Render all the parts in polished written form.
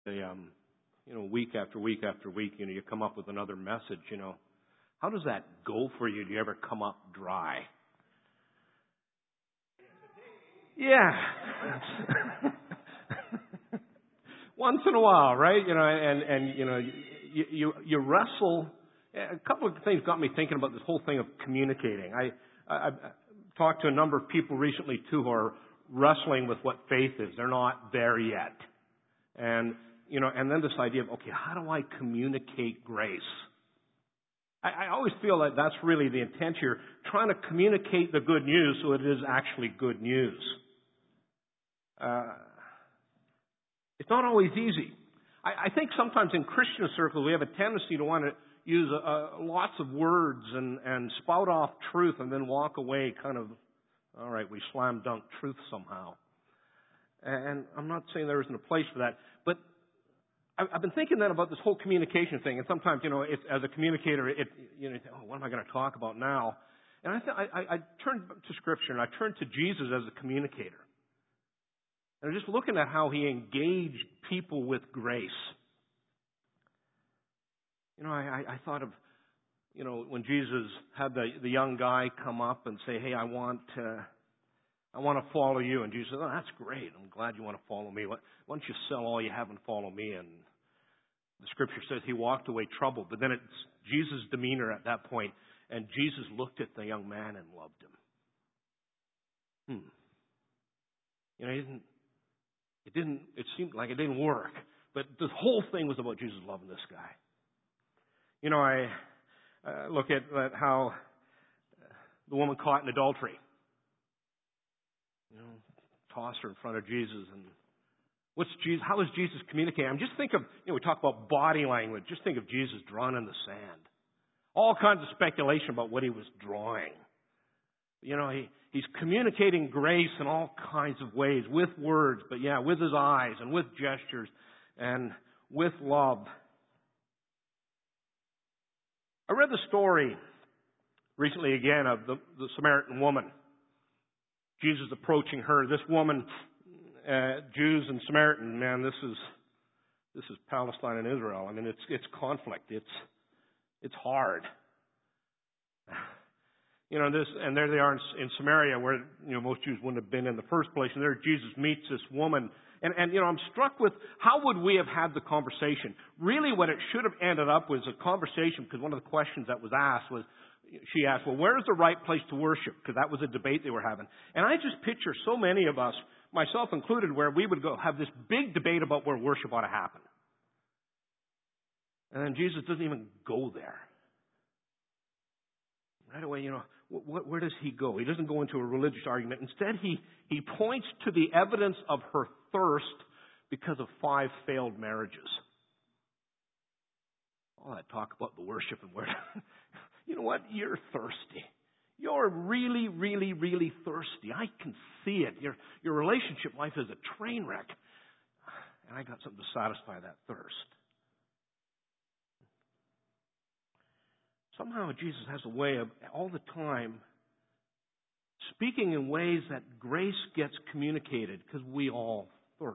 Week after week after week, you come up with another message, How does that go for you? Do you ever come up dry? Yeah. Once in a while, right? You wrestle. A couple of things got me thinking about this whole thing of communicating. I've talked to a number of people recently, too, who are wrestling with what faith is. They're not there yet. And then this idea of, okay, how do I communicate grace? I always feel that that's really the intent here, trying to communicate the good news so it is actually good news. It's not always easy. I think sometimes in Christian circles we have a tendency to want to use lots of words and spout off truth and then walk away kind of, all right, we slam dunk truth somehow. And I'm not saying there isn't a place for that, but I've been thinking then about this whole communication thing, and sometimes, as a communicator, what am I going to talk about now? And I turned to Scripture, and I turned to Jesus as a communicator. And I'm just looking at how he engaged people with grace. I thought of, when Jesus had the young guy come up and say, hey, I want to follow you. And Jesus said, oh, that's great. I'm glad you want to follow me. Why don't you sell all you have and follow me? And the Scripture says he walked away troubled. But then it's Jesus' demeanor at that point, and Jesus looked at the young man and loved him. It seemed like it didn't work. But the whole thing was about Jesus loving this guy. I look at how the woman caught in adultery. Toss her in front of Jesus, and how is Jesus communicating? I'm just think of, we talk about body language. Just think of Jesus drawn in the sand. All kinds of speculation about what he was drawing. He's communicating grace in all kinds of ways, with words, but with his eyes and with gestures and with love. I read the story recently again of the Samaritan woman. Jesus approaching her. This woman, Jews and Samaritan, man, this is Palestine and Israel. I mean, it's conflict. It's hard. And there they are in Samaria, where most Jews wouldn't have been in the first place. And there Jesus meets this woman, and I'm struck with how would we have had the conversation. Really, what it should have ended up was a conversation, because one of the questions that was asked was, she asked, well, where is the right place to worship? Because that was a debate they were having. And I just picture so many of us, myself included, where we would go have this big debate about where worship ought to happen. And then Jesus doesn't even go there. Right away, where does he go? He doesn't go into a religious argument. Instead, he points to the evidence of her thirst because of 5 failed marriages. All that talk about the worship and where... You know what? You're thirsty. You're really, really, really thirsty. I can see it. Your relationship life is a train wreck. And I got something to satisfy that thirst. Somehow Jesus has a way of, all the time, speaking in ways that grace gets communicated, because we all thirst.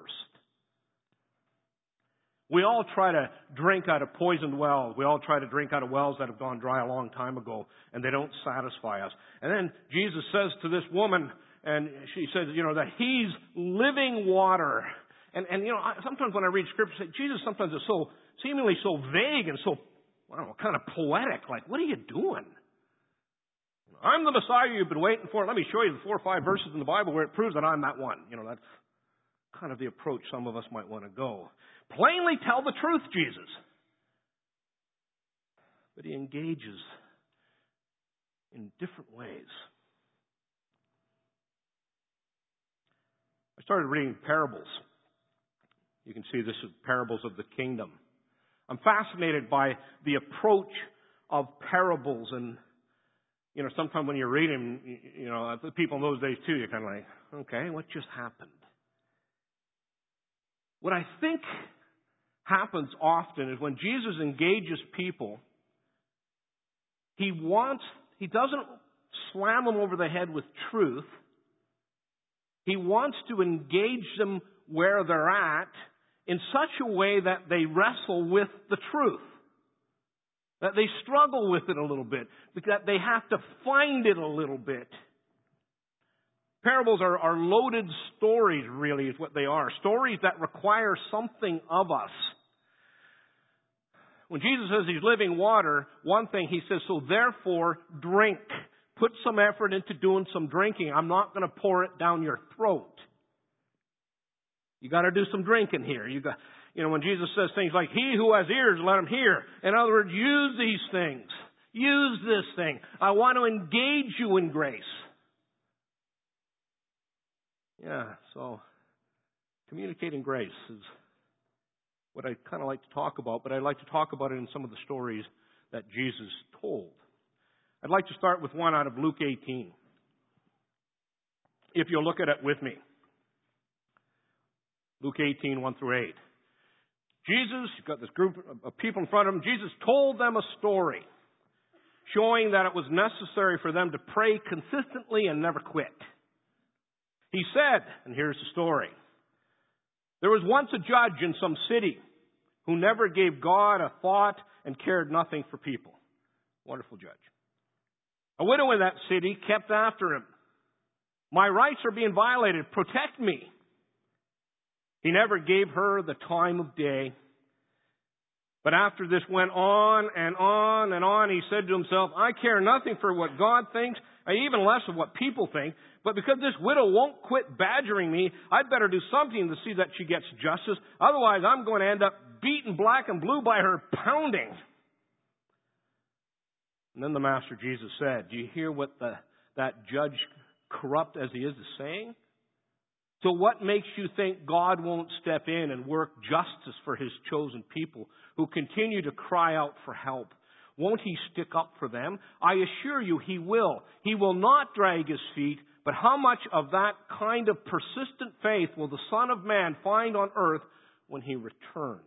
We all try to drink out of poisoned wells. We all try to drink out of wells that have gone dry a long time ago, and they don't satisfy us. And then Jesus says to this woman, and she says, that he's living water. And sometimes when I read Scripture, Jesus sometimes is so, seemingly so vague and so, I don't know, kind of poetic. Like, what are you doing? I'm the Messiah you've been waiting for. Let me show you the 4 or 5 verses in the Bible where it proves that I'm that one. That's kind of the approach some of us might want to go. Plainly tell the truth, Jesus. But he engages in different ways. I started reading parables. You can see this is parables of the kingdom. I'm fascinated by the approach of parables, and sometimes when you're reading, the people in those days too, you're kind of like, okay, what just happened? What I think happens often is when Jesus engages people, he doesn't slam them over the head with truth. He wants to engage them where they're at in such a way that they wrestle with the truth. That they struggle with it a little bit. That they have to find it a little bit. Parables are loaded stories, really, is what they are. Stories that require something of us. When Jesus says He's living water, one thing He says, so therefore drink. Put some effort into doing some drinking. I'm not going to pour it down your throat. You got to do some drinking here. When Jesus says things like, he who has ears, let him hear. In other words, use these things. Use this thing. I want to engage you in grace. Yeah, so communicating grace is what I kind of like to talk about, but I'd like to talk about it in some of the stories that Jesus told. I'd like to start with one out of Luke 18. If you'll look at it with me. Luke 18, 1 through 8. Jesus, you've got this group of people in front of him. Jesus told them a story showing that it was necessary for them to pray consistently and never quit. He said, and here's the story, there was once a judge in some city who never gave God a thought and cared nothing for people. Wonderful judge. A widow in that city kept after him. My rights are being violated. Protect me. He never gave her the time of day. But after this went on and on and on, he said to himself, I care nothing for what God thinks, even less of what people think. But because this widow won't quit badgering me, I'd better do something to see that she gets justice. Otherwise, I'm going to end up beaten black and blue by her pounding. And then the Master Jesus said, do you hear what that judge, corrupt as he is saying? So what makes you think God won't step in and work justice for His chosen people who continue to cry out for help? Won't He stick up for them? I assure you He will. He will not drag His feet, but how much of that kind of persistent faith will the Son of Man find on earth when He returns?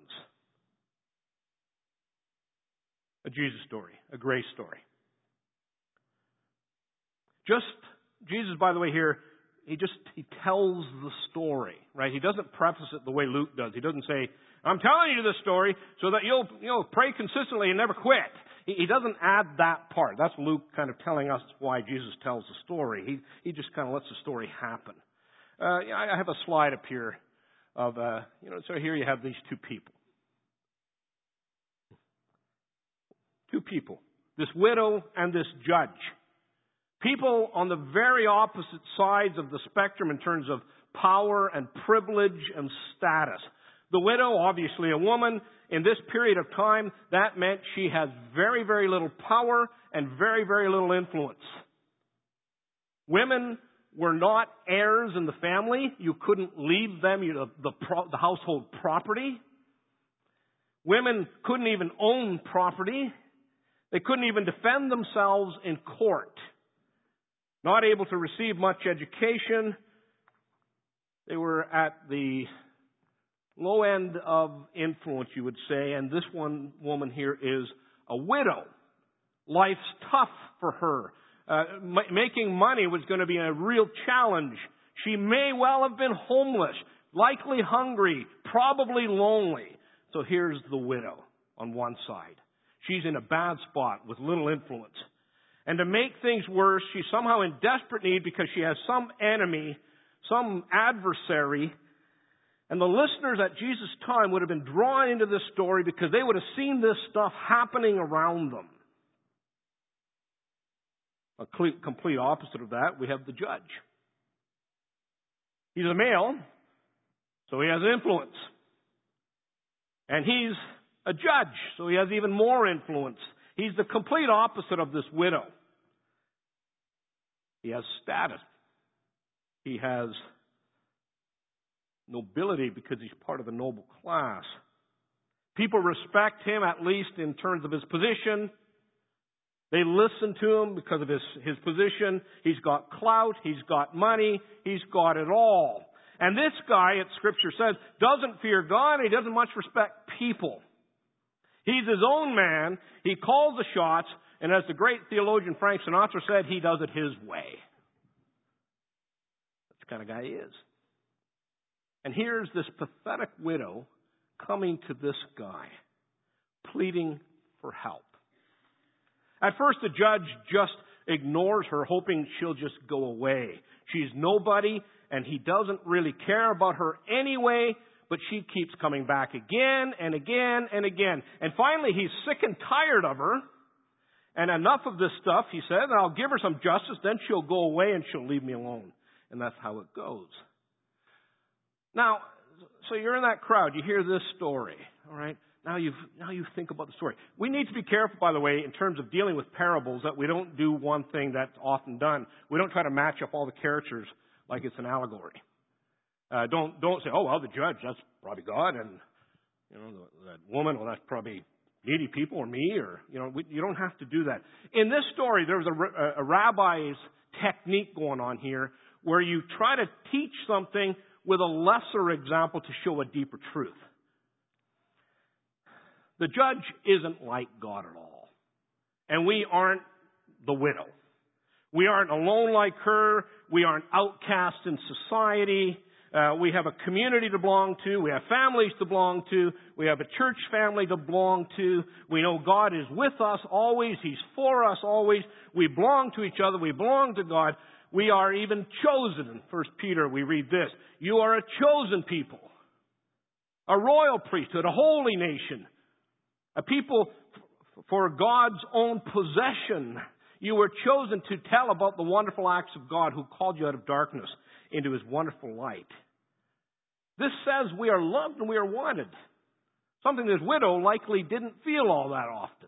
A Jesus story, a grace story. Jesus, by the way, here, he tells the story, right? He doesn't preface it the way Luke does. He doesn't say, I'm telling you this story so that you'll pray consistently and never quit. He doesn't add that part. That's Luke kind of telling us why Jesus tells the story. He just kind of lets the story happen. I have a slide up here of, so here you have these two people. Two people. This widow and this judge. People on the very opposite sides of the spectrum in terms of power and privilege and status. The widow, obviously a woman, in this period of time, that meant she has very, very little power and very, very little influence. Women were not heirs in the family. You couldn't leave them the household property. Women couldn't even own property. They couldn't even defend themselves in court. Not able to receive much education. They were at the low end of influence, you would say, and this one woman here is a widow. Life's tough for her. Making money was going to be a real challenge. She may well have been homeless, likely hungry, probably lonely. So here's the widow on one side. She's in a bad spot with little influence. And to make things worse, she's somehow in desperate need because she has some enemy, some adversary. And the listeners at Jesus' time would have been drawn into this story because they would have seen this stuff happening around them. A complete opposite of that, we have the judge. He's a male, so he has influence. And he's a judge, so he has even more influence. He's the complete opposite of this widow. He has status. He has nobility because he's part of the noble class. People respect him, at least in terms of his position. They listen to him because of his position. He's got clout. He's got money. He's got it all. And this guy, as Scripture says, doesn't fear God. He doesn't much respect people. He's his own man. He calls the shots. And as the great theologian Frank Sinatra said, he does it his way. That's the kind of guy he is. And here's this pathetic widow coming to this guy, pleading for help. At first, the judge just ignores her, hoping she'll just go away. She's nobody, and he doesn't really care about her anyway, but she keeps coming back again and again and again. And finally, he's sick and tired of her. And enough of this stuff, he said, I'll give her some justice, then she'll go away and she'll leave me alone. And that's how it goes. Now, so you're in that crowd, you hear this story, all right? Now you think about the story. We need to be careful, by the way, in terms of dealing with parables, that we don't do one thing that's often done. We don't try to match up all the characters like it's an allegory. Don't say, oh, well, the judge, that's probably God, and that woman, well, that's probably needy people or me, or you don't have to do that. In this story, there was a rabbi's technique going on here, where you try to teach something with a lesser example to show a deeper truth. The judge isn't like God at all. And we aren't the widow. We aren't alone like her. We aren't outcast in society. We have a community to belong to. We have families to belong to. We have a church family to belong to. We know God is with us always. He's for us always. We belong to each other. We belong to God. We are even chosen. In 1 Peter, we read this. You are a chosen people, a royal priesthood, a holy nation, a people for God's own possession. You were chosen to tell about the wonderful acts of God who called you out of darkness into His wonderful light. This says we are loved and we are wanted. Something this widow likely didn't feel all that often.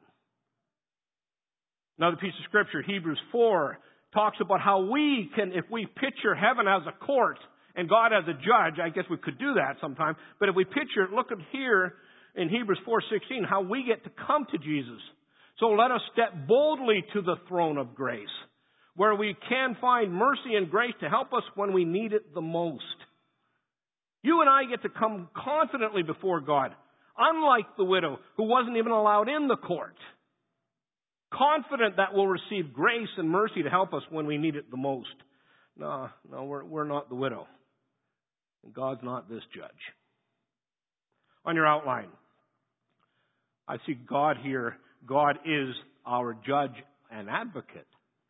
Another piece of scripture, Hebrews 4, talks about how we can, if we picture heaven as a court and God as a judge, I guess we could do that sometime, but if we picture it, look at here in Hebrews 4:16, how we get to come to Jesus. So let us step boldly to the throne of grace, where we can find mercy and grace to help us when we need it the most. You and I get to come confidently before God, unlike the widow who wasn't even allowed in the court. Confident that we'll receive grace and mercy to help us when we need it the most. No, we're not the widow. And God's not this judge. On your outline, I see God here. God is our judge and advocate.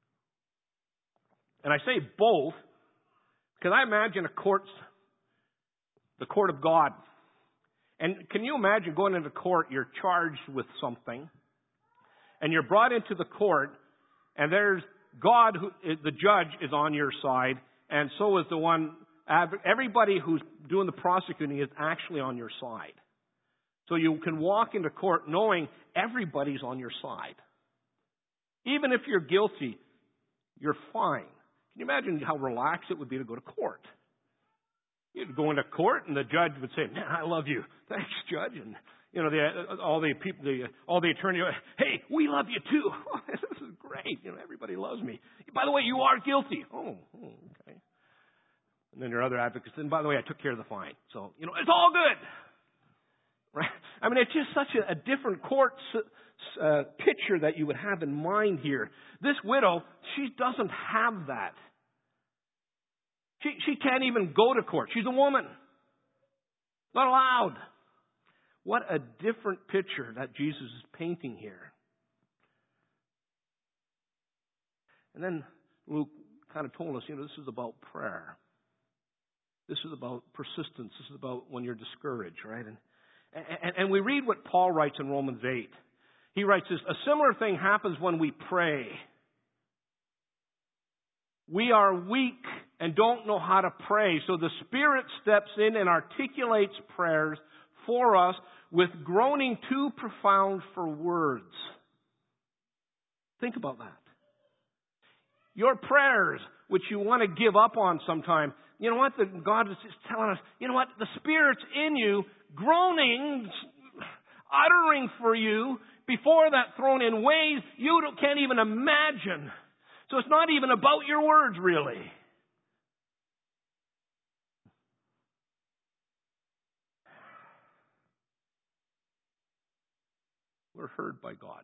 And I say both because I imagine the court of God. And can you imagine going into court, you're charged with something, and you're brought into the court, and there's God, the judge, is on your side, and so is the one, everybody who's doing the prosecuting is actually on your side. So you can walk into court knowing everybody's on your side. Even if you're guilty, you're fine. Can you imagine how relaxed it would be to go to court? You'd go into court and the judge would say, "Man, I love you. Thanks, Judge." And all the attorneys, "Hey, we love you too. This is great. Everybody loves me. By the way, you are guilty." Oh, okay. And then your other advocates, and by the way, I took care of the fine. So, it's all good. Right? I mean, it's just such a different court picture that you would have in mind here. This widow, she doesn't have that. She can't even go to court. She's a woman. Not allowed. What a different picture that Jesus is painting here. And then Luke kind of told us, this is about prayer. This is about persistence. This is about when you're discouraged, right? And we read what Paul writes in Romans 8. He writes this, a similar thing happens when we pray. We are weak and don't know how to pray, so the Spirit steps in and articulates prayers for us with groaning too profound for words. Think about that. Your prayers, which you want to give up on sometime, you know what? God is just telling us, the Spirit's in you, groaning, uttering for you before that throne in ways you can't even imagine. So it's not even about your words, really. We're heard by God.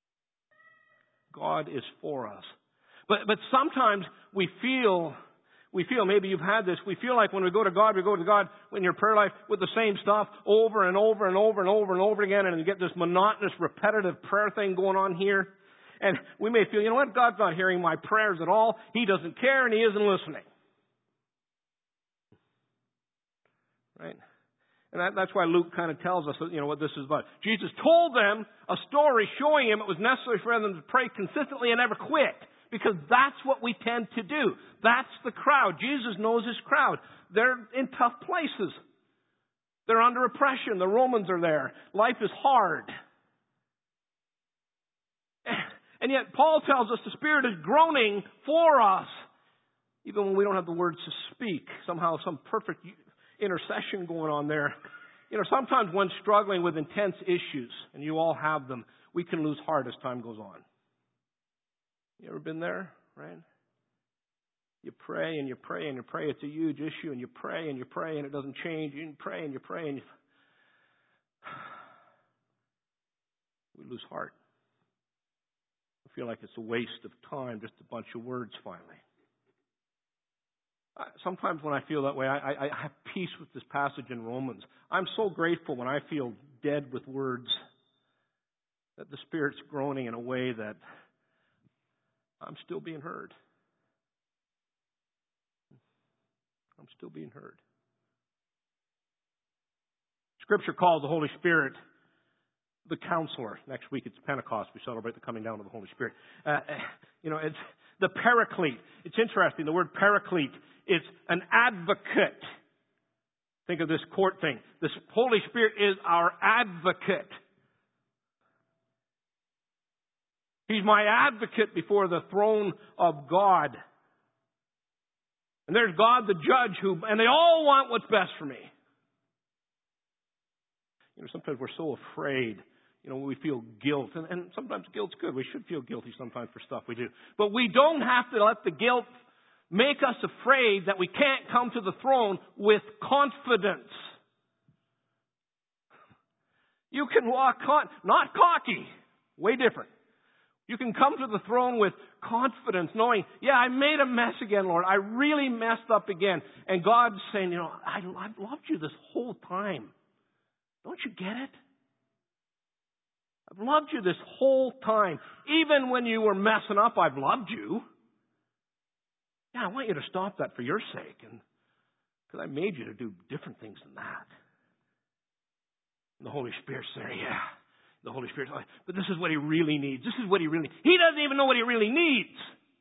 God is for us. But sometimes we feel We feel, maybe you've had this, we feel like when we go to God in your prayer life with the same stuff over and over and over and over and over again, and you get this monotonous, repetitive prayer thing going on here. And we may feel, you know what, God's not hearing my prayers at all. He doesn't care and He isn't listening. Right? And that's why Luke kind of tells us, what this is about. Jesus told them a story showing him it was necessary for them to pray consistently and never quit. Because that's what we tend to do. That's the crowd. Jesus knows his crowd. They're in tough places. They're under oppression. The Romans are there. Life is hard. And yet Paul tells us the Spirit is groaning for us, even when we don't have the words to speak. Somehow some perfect intercession going on there. Sometimes when struggling with intense issues, and you all have them, we can lose heart as time goes on. You ever been there, right? You pray and you pray and you pray. It's a huge issue, and you pray and you pray and it doesn't change. You pray and you pray and we lose heart. I feel like it's a waste of time, just a bunch of words finally. Sometimes when I feel that way, I have peace with this passage in Romans. I'm so grateful when I feel dead with words that the Spirit's groaning in a way that I'm still being heard. I'm still being heard. Scripture calls the Holy Spirit the Counselor. Next week it's Pentecost. We celebrate the coming down of the Holy Spirit. It's the Paraclete. It's interesting. The word Paraclete, it's an advocate. Think of this court thing. This Holy Spirit is our advocate. He's my advocate before the throne of God. And there's God the judge and they all want what's best for me. Sometimes we're so afraid, when we feel guilt. And sometimes guilt's good. We should feel guilty sometimes for stuff we do. But we don't have to let the guilt make us afraid that we can't come to the throne with confidence. You can walk, not cocky, way different. You can come to the throne with confidence, knowing, I made a mess again, Lord. I really messed up again. And God's saying, I've loved you this whole time. Don't you get it? I've loved you this whole time. Even when you were messing up, I've loved you. I want you to stop that for your sake. And because I made you to do different things than that. And the Holy Spirit's there, The Holy Spirit's like, but this is what He really needs. This is what He really needs. He doesn't even know what He really needs.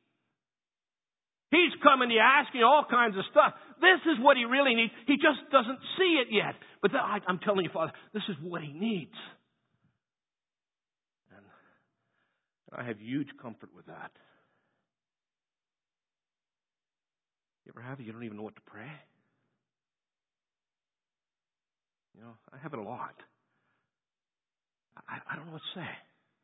He's coming to you asking all kinds of stuff. This is what He really needs. He just doesn't see it yet. But I'm telling you, Father, this is what He needs. And I have huge comfort with that. You ever have it? You don't even know what to pray? I have it a lot. I don't know what to say.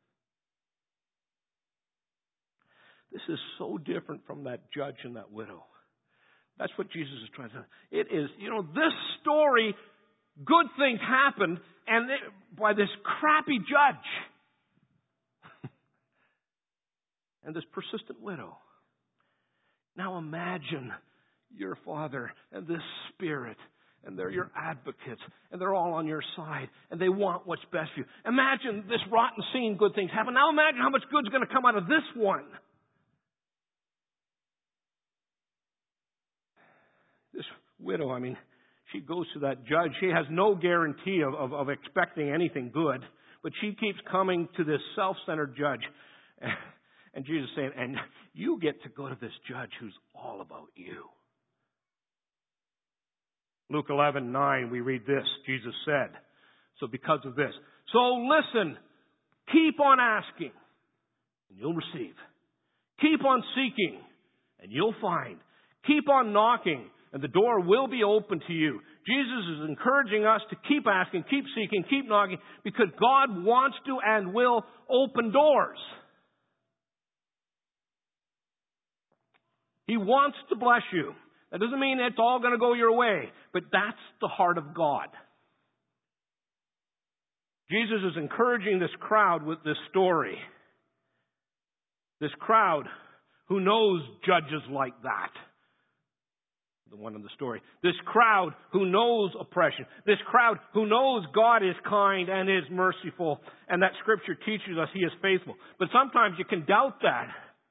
This is so different from that judge and that widow. That's what Jesus is trying to say. It is, this story, good things happened, and by this crappy judge. And this persistent widow. Now imagine your Father and this Spirit, and they're your advocates, and they're all on your side, and they want what's best for you. Imagine this rotten scene, good things happen. Now imagine how much good's going to come out of this one. This widow, she goes to that judge. She has no guarantee of expecting anything good, but she keeps coming to this self-centered judge. And Jesus is saying, and you get to go to this judge who's all about you. Luke 11:9, we read this. Jesus said, so because of this, so listen, keep on asking, and you'll receive. Keep on seeking, and you'll find. Keep on knocking, and the door will be open to you. Jesus is encouraging us to keep asking, keep seeking, keep knocking, because God wants to and will open doors. He wants to bless you. That doesn't mean it's all going to go your way, but that's the heart of God. Jesus is encouraging this crowd with this story. This crowd who knows judges like that. the one in the story. This crowd who knows oppression. This crowd who knows God is kind and is merciful, and that Scripture teaches us He is faithful. But sometimes you can doubt that.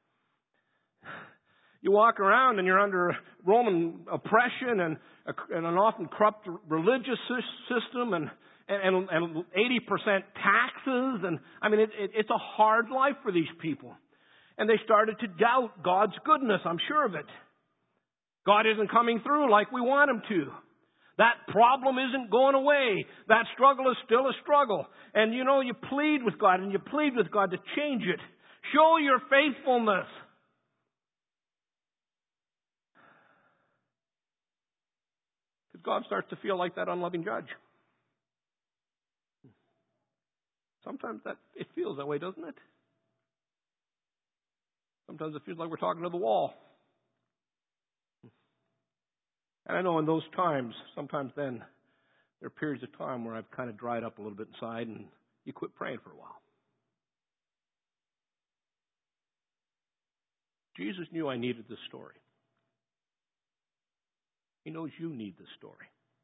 You walk around and you're under Roman oppression and an often corrupt religious system and 80% taxes. And I mean, it's a hard life for these people. And they started to doubt God's goodness, I'm sure of it. God isn't coming through like we want Him to. That problem isn't going away. That struggle is still a struggle. And you know, you plead with God and you plead with God to change it. Show your faithfulness. Because God starts to feel like that unloving judge. Sometimes it feels that way, doesn't it? Sometimes it feels like we're talking to the wall. And I know in those times, sometimes then, there are periods of time where I've kind of dried up a little bit inside and you quit praying for a while. Jesus knew I needed this story. He knows you need this story.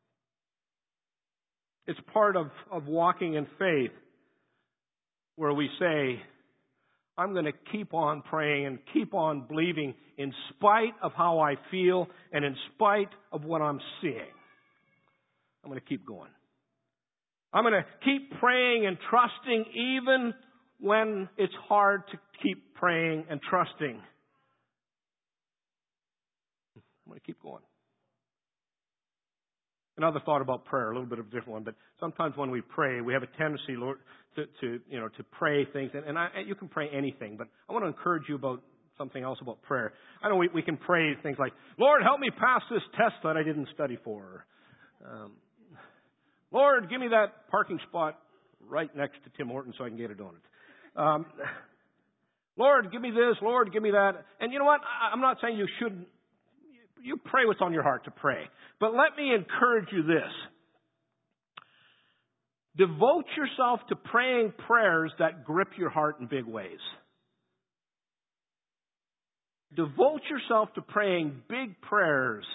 It's part of walking in faith where we say, I'm going to keep on praying and keep on believing in spite of how I feel and in spite of what I'm seeing. I'm going to keep going. I'm going to keep praying and trusting even when it's hard to keep praying and trusting. I'm going to keep going. Another thought about prayer, a little bit of a different one, but sometimes when we pray, we have a tendency, Lord, to pray things, and you can pray anything, but I want to encourage you about something else about prayer. I know we can pray things like, Lord, help me pass this test that I didn't study for. Lord, give me that parking spot right next to Tim Hortons so I can get a donut. Lord, give me this. Lord, give me that. And you know what? I'm not saying you shouldn't. You pray what's on your heart to pray. But let me encourage you this. Devote yourself to praying prayers that grip your heart in big ways. Devote yourself to praying big prayers.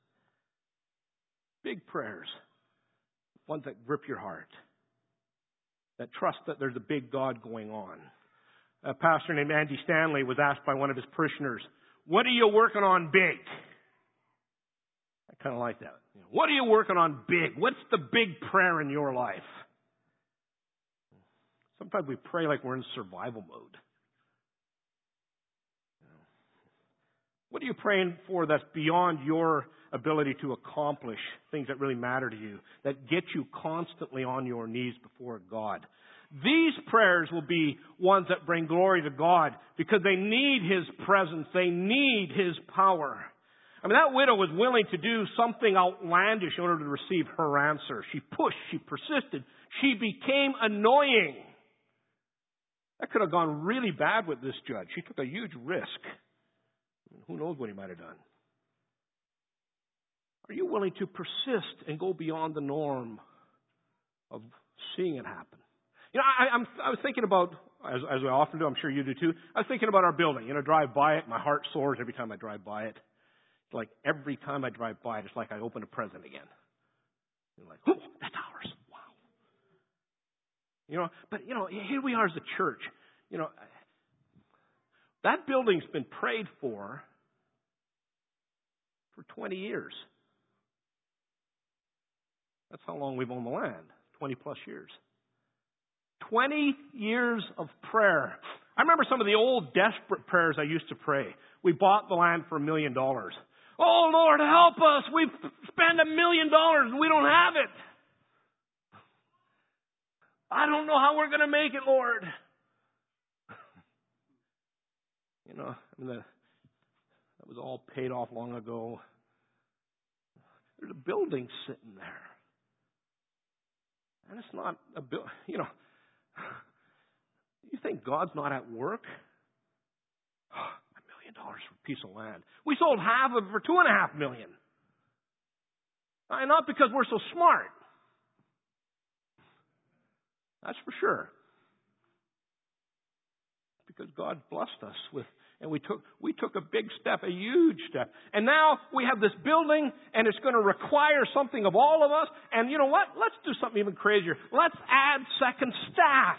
Big prayers. Ones that grip your heart. That trust that there's a big God going on. A pastor named Andy Stanley was asked by one of his parishioners, what are you working on big? I kind of like that. What are you working on big? What's the big prayer in your life? Sometimes we pray like we're in survival mode. What are you praying for that's beyond your ability to accomplish things that really matter to you, that get you constantly on your knees before God? These prayers will be ones that bring glory to God because they need His presence. They need His power. I mean, that widow was willing to do something outlandish in order to receive her answer. She pushed. She persisted. She became annoying. That could have gone really bad with this judge. She took a huge risk. Who knows what he might have done? Are you willing to persist and go beyond the norm of seeing it happen? You know, I was thinking about, as I often do, I'm sure you do too, I was thinking about our building. You know, drive by it, my heart soars every time I drive by it. It's like every time I drive by it, it's like I open a present again. You're like, oh, that's ours. Wow. You know, but, you know, here we are as a church. You know, that building's been prayed for 20 years. That's how long we've owned the land, 20 plus years. 20 years of prayer. I remember some of the old desperate prayers I used to pray. We bought the land for $1 million. Oh, Lord, help us. We've spent $1 million and we don't have it. I don't know how we're going to make it, Lord. You know, I mean, that was all paid off long ago. There's a building sitting there. And it's not a building, you know. You think God's not at work? $1 million for a piece of land. We sold half of it for $2.5 million. Not because we're so smart. That's for sure. Because God blessed us with And we took a big step, a huge step. And now we have this building, and it's going to require something of all of us. And you know what? Let's do something even crazier. Let's add second staff.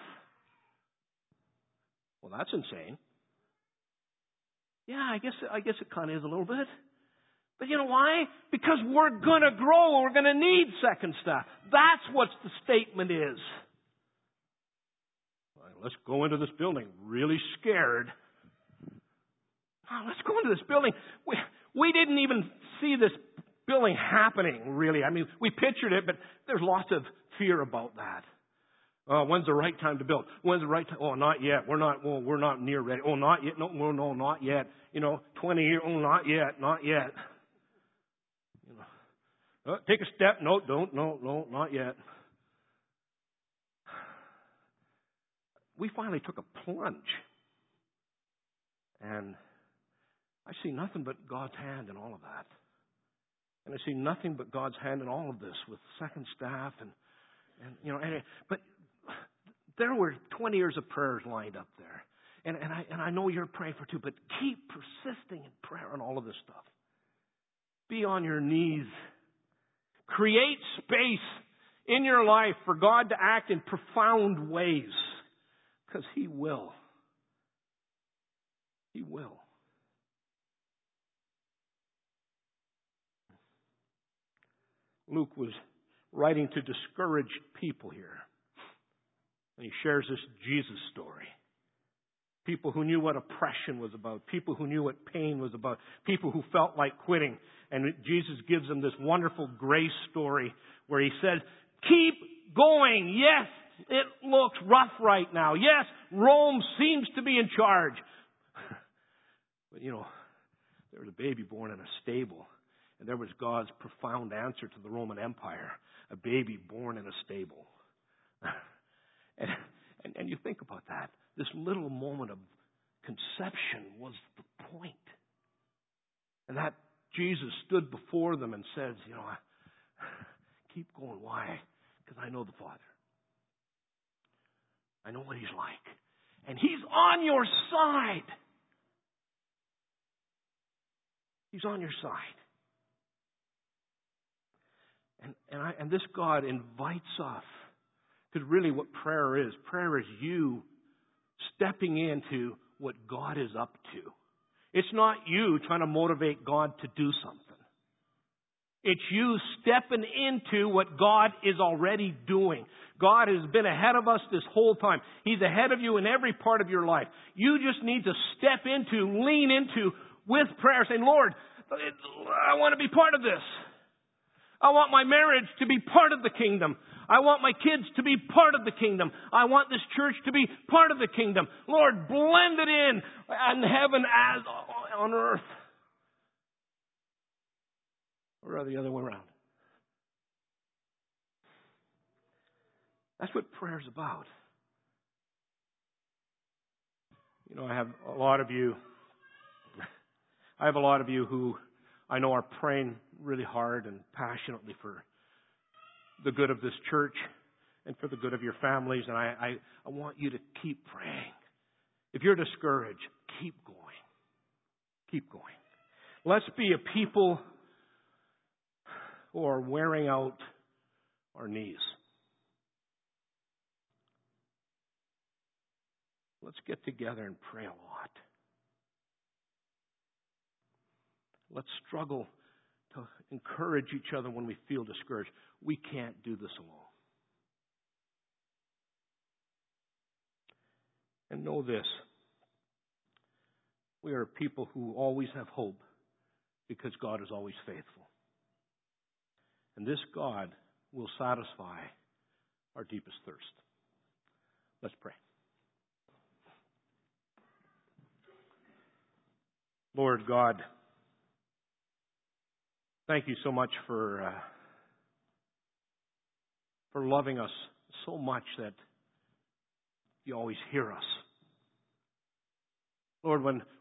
Well, that's insane. Yeah, I guess it kind of is a little bit. But you know why? Because we're going to grow. We're going to need second staff. That's what the statement is. Well, let's go into this building really scared. Oh, let's go into this building. We didn't even see this building happening, really. I mean, we pictured it, but there's lots of fear about that. When's the right time to build? When's the right time? Oh, not yet. We're not near ready. Oh, not yet. No, not yet. 20 years. Oh, not yet. Take a step. No, don't. No, not yet. We finally took a plunge. And I see nothing but God's hand in all of that. And I see nothing but God's hand in all of this with second staff but there were 20 years of prayers lined up there. And I know you're praying for too, but keep persisting in prayer on all of this stuff. Be on your knees. Create space in your life for God to act in profound ways. Because He will. He will. Luke was writing to discouraged people here. And he shares this Jesus story. People who knew what oppression was about. People who knew what pain was about. People who felt like quitting. And Jesus gives them this wonderful grace story where He said, keep going. Yes, it looks rough right now. Yes, Rome seems to be in charge. But there was a baby born in a stable. And there was God's profound answer to the Roman Empire. A baby born in a stable. And you think about that. This little moment of conception was the point. And that Jesus stood before them and says, keep going. Why? Because I know the Father. I know what He's like. And He's on your side. He's on your side. And this God invites us. Because really what prayer is you stepping into what God is up to. It's not you trying to motivate God to do something. It's you stepping into what God is already doing. God has been ahead of us this whole time. He's ahead of you in every part of your life. You just need to step into, lean into, with prayer, saying, Lord, I want to be part of this. I want my marriage to be part of the kingdom. I want my kids to be part of the kingdom. I want this church to be part of the kingdom. Lord, blend it in heaven as on earth. Or the other way around. That's what prayer is about. I have a lot of you who I know are praying really hard and passionately for the good of this church and for the good of your families. And I want you to keep praying. If you're discouraged, keep going. Keep going. Let's be a people who are wearing out our knees. Let's get together and pray a lot. Let's struggle to encourage each other when we feel discouraged. We can't do this alone. And know this. We are people who always have hope because God is always faithful. And this God will satisfy our deepest thirst. Let's pray. Lord God, thank you so much for loving us so much that you always hear us. Lord, when